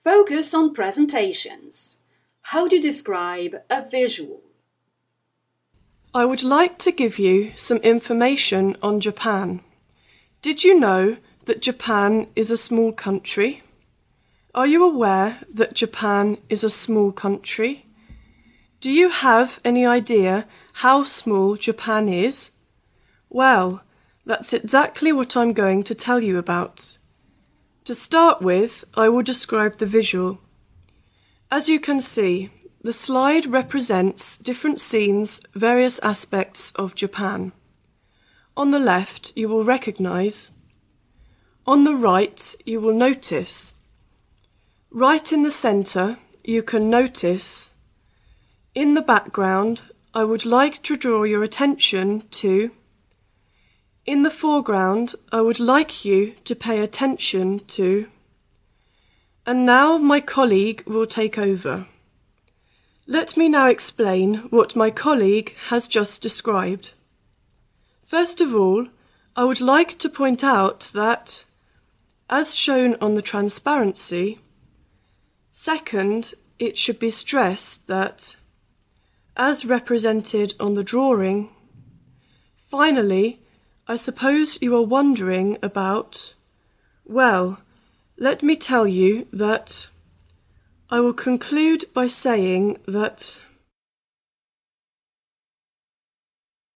Focus on presentations. How do you describe a visual? I would like to give you some information on Japan. Did you know that Japan is a small country? Are you aware that Japan is a small country? Do you have any idea how small Japan is? Well, that's exactly what I'm going to tell you about. To start with, I will describe the visual. As you can see, the slide represents different scenes, various aspects of Japan. On the left, you will recognize. On the right, you will notice. Right in the center, you can notice. In the background, I would like to draw your attention to. In the foreground, I would like you to pay attention to. And now my colleague will take over. Let me now explain what my colleague has just described. First of all, I would like to point out that, as shown on the transparency, second, it should be stressed that, as represented on the drawing, finally, I suppose you are wondering about, well, let me tell you that I will conclude by saying that